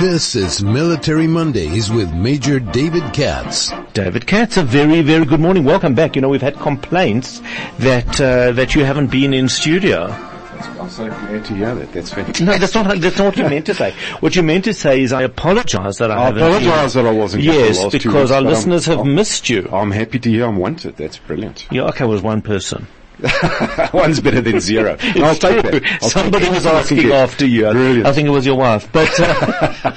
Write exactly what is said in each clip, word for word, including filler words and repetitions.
This is Military Mondays with Major David Katz. David Katz, a very, very good morning. Welcome back. You know, we've had complaints that uh, that you haven't been in studio. I'm so glad to hear that. That's fantastic. No, that's not, that's not what you meant to say. What you meant to say is I apologize that I, I haven't apologize been. that I wasn't here. Yes, for the last because two our weeks, listeners I'm, have I'm, missed you. I'm happy to hear I'm wanted. That's brilliant. Yeah, okay, it was one person. One's better than zero. I'll take that. I'll Somebody take was that. asking after you. Brilliant. I think it was your wife. But, uh,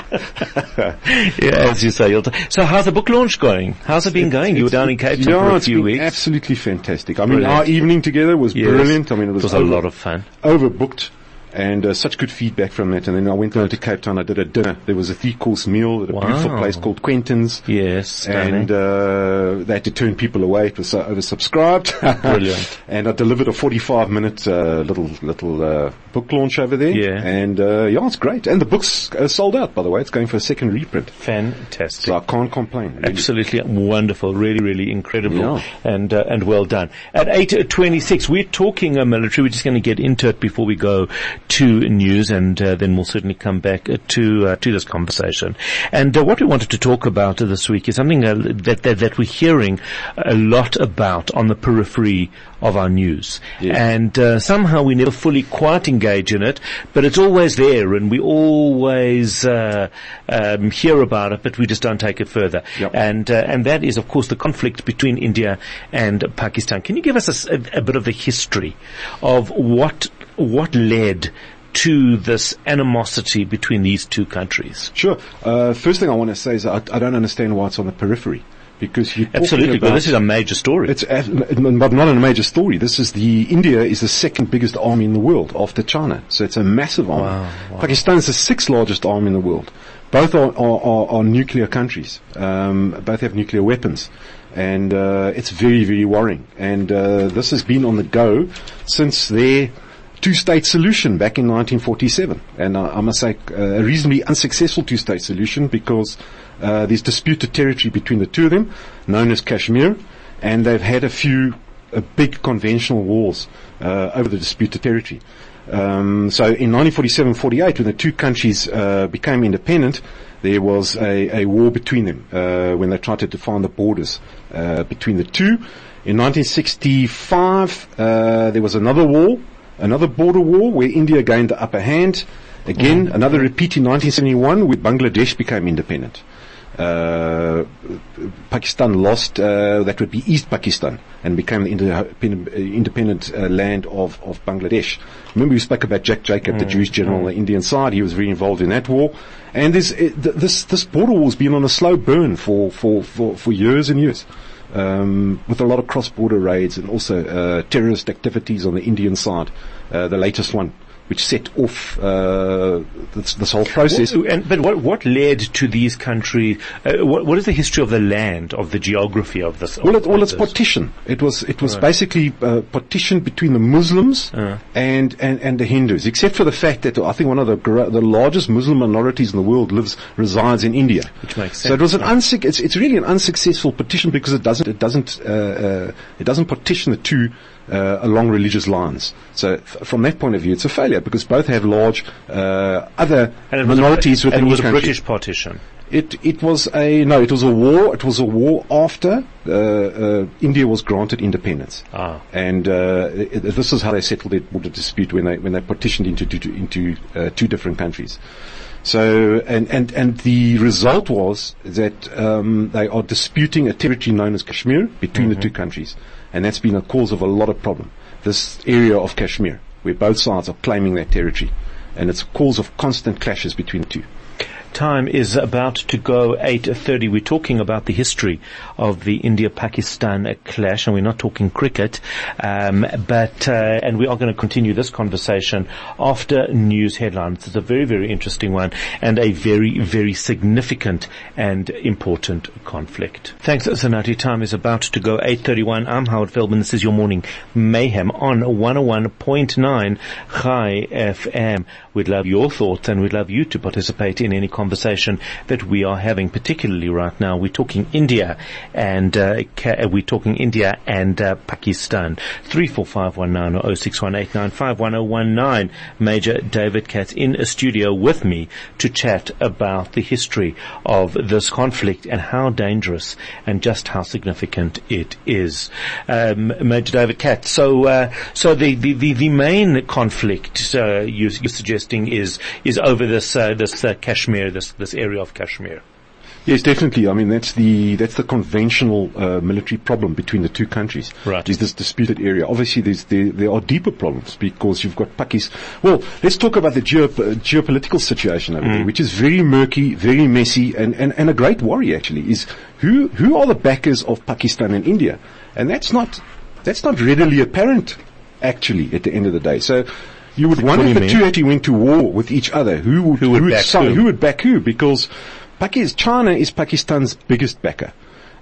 yeah, as you say. You'll t- so how's the book launch going? How's it been going? You were down in Cape Town yeah, for a it's few been weeks. Absolutely fantastic. I mean, Brilliant. our evening together was Yes. brilliant. I mean, it was, It was a over, lot of fun. overbooked. And uh, such good feedback from that. And then I went down to Cape Town. I did a dinner. There was a three-course meal at a Wow. beautiful place called Quentin's. Yes. And uh, they had to turn people away. It was so oversubscribed. Brilliant. And I delivered a forty-five minute uh, little little uh, book launch over there. Yeah. And uh, yeah, it's great. And the book's uh, sold out, by the way. It's going for a second reprint. Fantastic. So I can't complain. Really. Absolutely wonderful, really, really incredible, Yeah. and uh, and well done. At eight twenty-six, we're talking uh, military. We're just going to get into it before we go to news, and uh, then we'll certainly come back uh, to uh, to this conversation. And uh, what we wanted to talk about uh, this week is something uh, that, that that we're hearing a lot about on the periphery of our news, Yes. and uh, somehow we never fully quite engage in it, but it's always there, and we always uh, um, hear about it, but we just don't take it further. Yep. And uh, and that is, of course, the conflict between India and Pakistan. Can you give us a, a, a bit of the history of what what led to this animosity between these two countries? Sure. Uh, first thing I want to say is I, I don't understand why it's on the periphery. Because you're Absolutely, about, but this is a major story. It's a, but not a major story. This is the India is the second biggest army in the world after China, so it's a massive army. Wow, wow. Pakistan is the sixth largest army in the world. Both are, are, are, are nuclear countries. Um, both have nuclear weapons, and uh, it's very very worrying. And uh, this has been on the go since their two-state solution back in nineteen forty-seven, and uh, I must say uh, a reasonably unsuccessful two-state solution because uh, there's disputed territory between the two of them, known as Kashmir, and they've had a few uh, big conventional wars uh, over the disputed territory. Um, so in nineteen forty-seven forty-eight, when the two countries uh, became independent, there was a, a war between them uh, when they tried to define the borders uh, between the two. In nineteen sixty-five, uh, there was another war. Another border war where India gained the upper hand. Again, mm-hmm. another repeat in nineteen seventy-one where Bangladesh became independent. Uh, Pakistan lost, uh, that would be East Pakistan, and became the independent, independent uh, land of, of Bangladesh. Remember we spoke about Jack Jacob, mm-hmm. the Jewish general on the Indian side. He was very involved in that war. And this, this, this border war has been on a slow burn for, for, for, for years and years. Um, with a lot of cross-border raids and also uh, terrorist activities on the Indian side. Uh, the latest one, which set off uh, this, this whole process. What, and, but what, what led to these countries? Uh, what, what is the history of the land, of the geography of this? Well, of, it, well, of it's this? partition. It was it was Right. basically uh, partitioned between the Muslims Uh. and, and, and the Hindus, except for the fact that I think one of the gra- the largest Muslim minorities in the world lives resides in India. Which makes sense. So it was an unsuc- it's, it's really an unsuccessful partition because it doesn't it doesn't uh, uh, it doesn't partition the two uh, along religious lines. So f- from that point of view, it's a failure because both have large uh, other And it was minorities a, within and it was each a country. British partition. It it was a no. It was a war. It was a war after uh, uh, India was granted independence. Ah. And uh, it, this is how they settled their border dispute when they when they partitioned into into, into uh, two different countries. So and and and the result was that um, they are disputing a territory known as Kashmir between mm-hmm. the two countries, and that's been a cause of a lot of problem. This area of Kashmir, where both sides are claiming that territory, and it's a cause of constant clashes between the two. Time is about to go eight thirty. We're talking about the history of the India-Pakistan clash, and we're not talking cricket, um, but uh, and we are going to continue this conversation after news headlines. It's a very, very interesting one and a very, very significant and important conflict. Thanks, Zanati. Time is about to go eight thirty-one. I'm Howard Feldman. This is your morning mayhem on one oh one point nine Chai F M. We'd love your thoughts, and we'd love you to participate in any conversation. conversation that we are having, particularly right now. We're talking India and uh, ca- we're talking India and uh, Pakistan. three four five one nine or oh six one eight nine five one oh one nine. Major David Katz in a studio with me to chat about the history of this conflict and how dangerous and just how significant it is. Um, Major David Katz, so uh, so the, the, the, the main conflict uh, you, you're suggesting is is over this uh, this uh, Kashmir, this this area of Kashmir. Yes, definitely. I mean, that's the that's the conventional uh, military problem between the two countries. Right. Is this disputed area? Obviously, there's, there there are deeper problems because you've got Pakistan. Well, let's talk about the geo, uh, geopolitical situation over mm. there, which is very murky, very messy, and, and, and a great worry actually is who who are the backers of Pakistan and India, and that's not that's not readily apparent actually at the end of the day. So. You would wonder if the two actually went to war with each other. Who would, who would, who would back sign, who? Who would back who? Because Pakistan, China is Pakistan's biggest backer,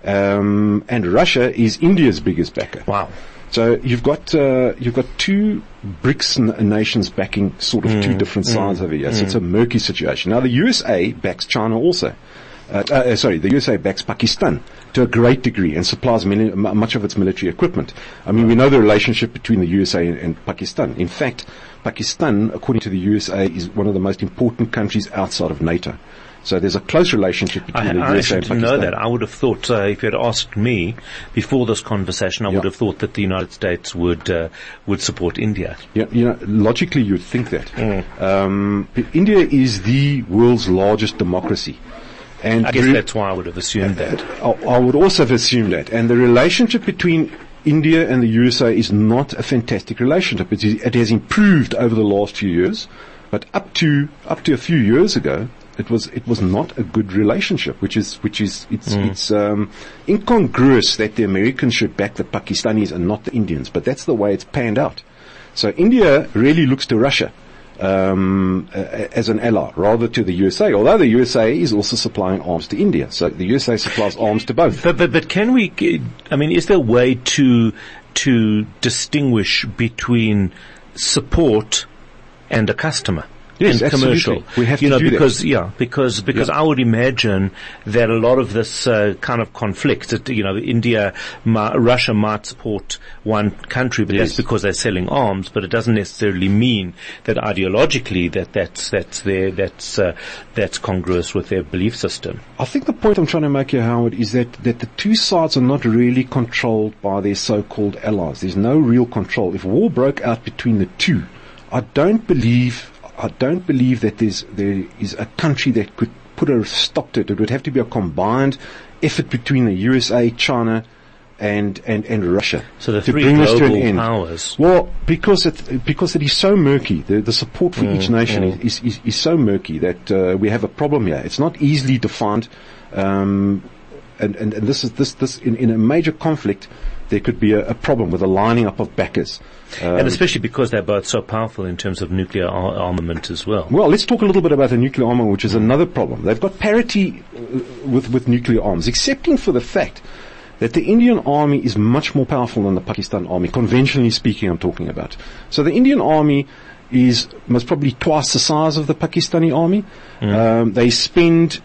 um, and Russia is India's biggest backer. Wow! So you've got uh, you've got two BRICS n- nations backing sort of mm, two different mm, sides over here. So mm. it's a murky situation. Now the U S A backs China also. Uh, uh, sorry, the U S A backs Pakistan to a great degree and supplies many, m- much of its military equipment. I mean, we know the relationship between the U S A and, and Pakistan. In fact, Pakistan, according to the U S A, is one of the most important countries outside of NATO. So there's a close relationship between I, the I U S A and Pakistan. I Pakistan. know that. I would have thought, uh, if you had asked me before this conversation, I yeah. would have thought that the United States would uh, would support India. Yeah, you know, logically you'd think that. Mm. Um, India is the world's largest democracy. And I guess re- that's why I would have assumed that. I, I would also have assumed that. And the relationship between India and the U S A is not a fantastic relationship. It, is, it has improved over the last few years, but up to up to a few years ago, it was it was not a good relationship. Which is which is it's mm. it's um, incongruous that the Americans should back the Pakistanis and not the Indians, but that's the way it's panned out. So India really looks to Russia um, uh, as an ally, rather to the U S A. Although the U S A is also supplying arms to India, so the U S A supplies arms to both. But but but can we? I mean, is there a way to to distinguish between support and a customer? Yes, and commercial. Absolutely. We have you to know, do because that. yeah, because because yeah. I would imagine that a lot of this uh, kind of conflict, that, you know, India, ma- Russia might support one country, but yes. that's because they're selling arms. But it doesn't necessarily mean that ideologically that that's that's their that's uh, that's congruous with their belief system. I think the point I'm trying to make here, Howard, is that that the two sides are not really controlled by their so-called allies. There's no real control. If war broke out between the two, I don't believe. I don't believe that there's, there is a country that could put a stop to it. It would have to be a combined effort between the U S A, China, and, and, and Russia. So the to three bring this to an global end. powers. Well, because it, because it is so murky, the, the support for Mm, each nation mm. is, is, is so murky that, uh, we have a problem here. It's not easily defined, um, and, and, and this is, this, this, in, in a major conflict, there could be a, a problem with a lining up of backers. Um, and especially because they're both so powerful in terms of nuclear ar- armament as well. Well, let's talk a little bit about the nuclear armament, which is another problem. They've got parity uh, with, with nuclear arms, excepting for the fact that the Indian army is much more powerful than the Pakistan army, conventionally speaking I'm talking about. So the Indian army is most probably twice the size of the Pakistani army. Mm. Um, they spend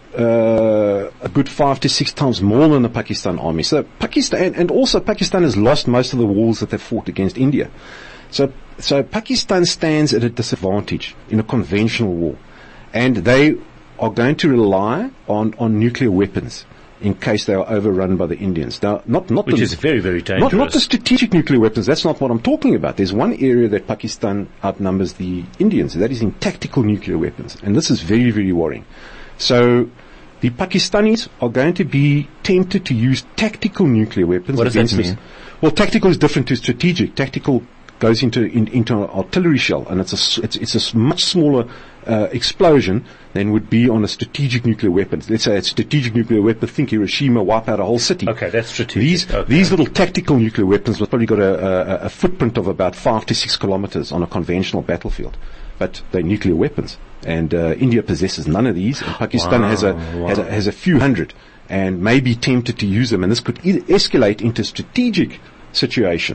uh, a good five to six times more than the Pakistan army. So Pakistan, and also Pakistan has lost most of the wars that they fought against India. So, so Pakistan stands at a disadvantage in a conventional war, and they are going to rely on, on nuclear weapons in case they are overrun by the Indians. Now, not, not Which the, is very, very dangerous. Not, not the strategic nuclear weapons. That's not what I'm talking about. There's one area that Pakistan outnumbers the Indians. That is in tactical nuclear weapons. And this is very, very worrying. So, the Pakistanis are going to be tempted to use tactical nuclear weapons. What does against that mean? us. Well, tactical is different to strategic. Tactical goes into in, into an artillery shell, and it's a it's, it's a much smaller uh, explosion than would be on a strategic nuclear weapon. Let's say a strategic nuclear weapon. Think Hiroshima, wipe out a whole city. Okay, that's strategic. These okay. these little tactical nuclear weapons have probably got a, a, a footprint of about five to six kilometers on a conventional battlefield, but they're nuclear weapons. And uh, India possesses none of these, and Pakistan wow, has a wow. has a has a few hundred, and may be tempted to use them. And this could e- escalate into a strategic situation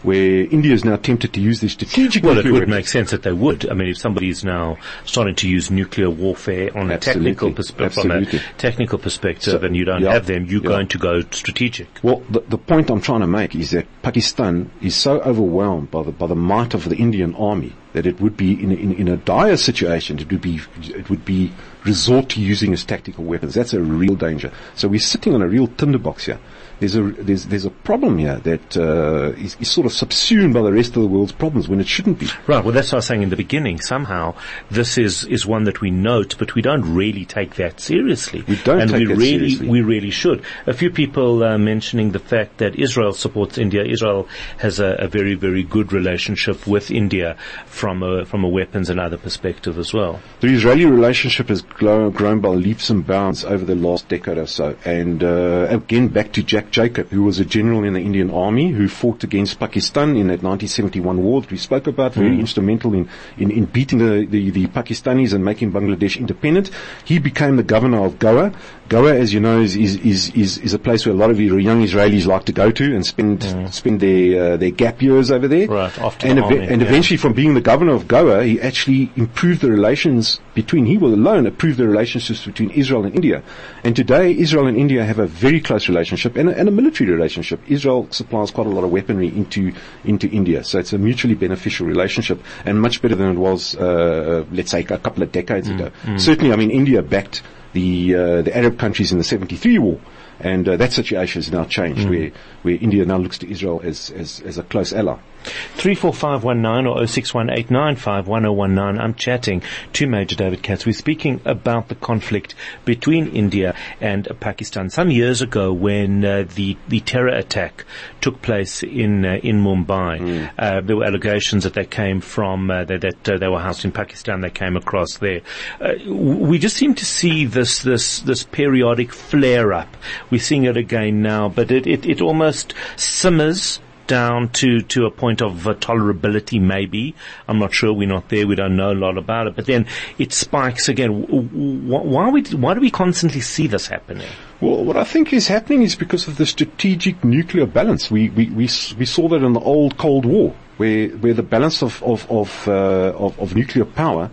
where India is now tempted to use their strategic Well, it nuclear would weapons. make sense that they would. I mean, if somebody is now starting to use nuclear warfare on a Absolutely. technical perspe- from a Absolutely. technical perspective, So, and you don't yeah, have them, you're yeah. going to go strategic. Well, the, the point I'm trying to make is that Pakistan is so overwhelmed by the by the might of the Indian army that it would be in a, in, in a dire situation. It would be it would be resort to using as tactical weapons. That's a real danger. So we're sitting on a real tinderbox here. There's a there's there's a problem here that uh, is, is sort of subsumed by the rest of the world's problems when it shouldn't be. Right. Well, that's what I was saying in the beginning. Somehow, this is, is one that we note, but we don't really take that seriously. We don't and take we that really, seriously. We really should. A few people uh, mentioning the fact that Israel supports India. Israel has a, a very, very good relationship with India from a from a weapons and other perspective as well. The Israeli relationship has grown, grown by leaps and bounds over the last decade or so. And uh, again, back to Jack Jacob, who was a general in the Indian army who fought against Pakistan in that nineteen seventy-one war that we spoke about, very Mm. instrumental in, in, in beating the, the, the Pakistanis and making Bangladesh independent. He became the governor of Goa. Goa, as you know, is, is, is, is, is a place where a lot of young Israelis like to go to and spend, Mm. spend their, uh, their gap years over there. Right, after and the eve- army, and yeah. eventually from being the governor of Goa, he actually improved the relations between, he will alone improved the relationships between Israel and India. And today, Israel and India have a very close relationship and a, and a military relationship. Israel supplies quite a lot of weaponry into, into India. So it's a mutually beneficial relationship and much better than it was, uh, let's say a couple of decades Mm, ago. mm. Certainly, I mean, India backed the, uh, the Arab countries in the seventy-three war. And uh, that situation has now changed, Mm. where where India now looks to Israel as as, as a close ally. three four five one nine or oh six one eight nine five one oh one nine. I'm chatting to Major David Katz. We're speaking about the conflict between India and Pakistan. Some years ago, when uh, the the terror attack took place in uh, in Mumbai, Mm. uh, there were allegations that they came from uh, that, that uh, they were housed in Pakistan. They came across there. Uh, we just seem to see this this this periodic flare up. We're seeing it again now, but it it, it almost simmers down to, to a point of uh, tolerability, maybe. I'm not sure. We're not there. We don't know a lot about it. But then it spikes again. W- w- Why, we, why do we constantly see this happening? Well, what I think is happening is because of the strategic nuclear balance. We we we, s- we saw that in the old Cold War, where where the balance of of of, uh, of, of nuclear power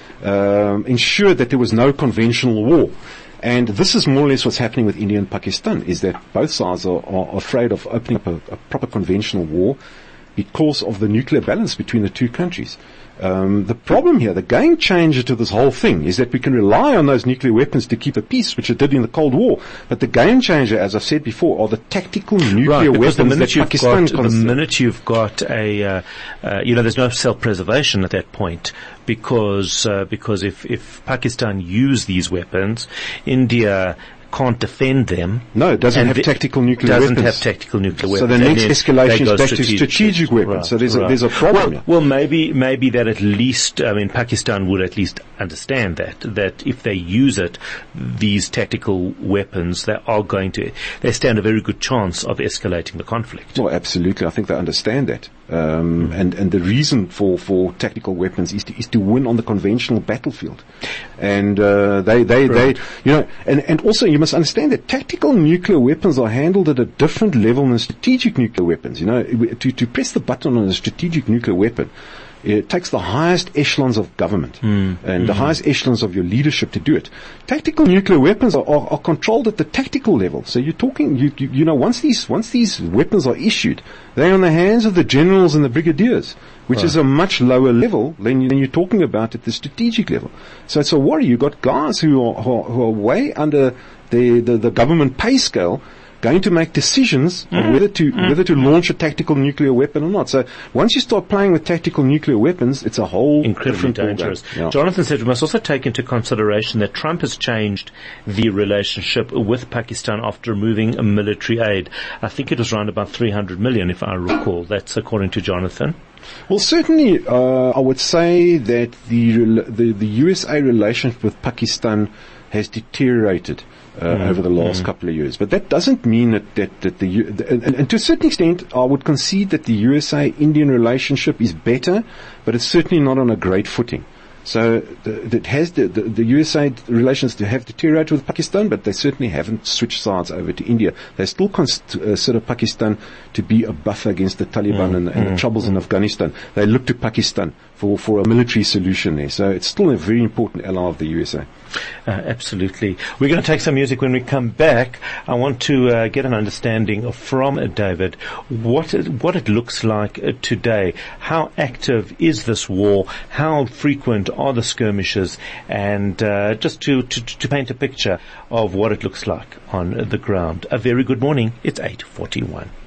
um, ensured that there was no conventional war. And this is more or less what's happening with India and Pakistan, is that both sides are, are afraid of opening up a, a proper conventional war because of the nuclear balance between the two countries. Um, the problem here, the game changer to this whole thing, is that we can rely on those nuclear weapons to keep the peace, which it did in the Cold War. But the game changer, as I've said before, are the tactical nuclear because weapons the minute that you've Pakistan got, the consider- minute you've got a, uh, uh, you know, there's no self-preservation at that point, because uh, because if if Pakistan use these weapons, India can't defend them. No, it doesn't and have the- tactical nuclear doesn't weapons. have tactical nuclear weapons. So the And next then escalation they is go back to strategic weapons. Right, So there's a- right. there's a problem Well, here. well, maybe maybe that at least, I mean, Pakistan would at least understand that that if they use it, these tactical weapons, they are going to, they stand a very good chance of escalating the conflict. Well, absolutely. I think they understand that. Um, and, and the reason for, for tactical weapons is to, is to win on the conventional battlefield. And, uh, they, they, Right. they, you know, and, and also you must understand that tactical nuclear weapons are handled at a different level than strategic nuclear weapons. You know, to, to press the button on a strategic nuclear weapon, it takes the highest echelons of government Mm. and the highest echelons of your leadership to do it. Tactical nuclear weapons are, are, are controlled at the tactical level. So you're talking, you, you, you know, once these, once these weapons are issued, they're in the hands of the generals and the brigadiers, which Right. is a much lower level than, you, than you're talking about at the strategic level. So it's a worry. You've got guys who are, who are, who are way under the, the, the government pay scale, going to make decisions on whether to whether to launch a tactical nuclear weapon or not. So once you start playing with tactical nuclear weapons, it's a whole Incredibly different ballgame. dangerous. Yeah. Jonathan said we must also take into consideration that Trump has changed the relationship with Pakistan after removing a military aid. I think it was around about three hundred million, if I recall. That's according to Jonathan. Well, certainly, uh, I would say that the, rela- the the U S A relationship with Pakistan has deteriorated uh, Mm, over the last mm. couple of years. But that doesn't mean that that, that the, U- the and, and to a certain extent, I would concede that the U S A-Indian relationship is better, but it's certainly not on a great footing. So the, it has the, the, the U S A relations to have deteriorated with Pakistan, but they certainly haven't switched sides over to India. They still consider Pakistan to be a buffer against the Taliban mm, and, and mm, the troubles mm. in Afghanistan. They look to Pakistan for, for a military solution there. So it's still a very important ally of the U S A. Uh, absolutely. We're going to take some music. When we come back, I want to uh, get an understanding from uh, David what it, what it looks like uh, today. How active is this war? How frequent are the skirmishes? And uh, just to, to, to paint a picture of what it looks like on the ground. A very good morning. It's eight forty-one.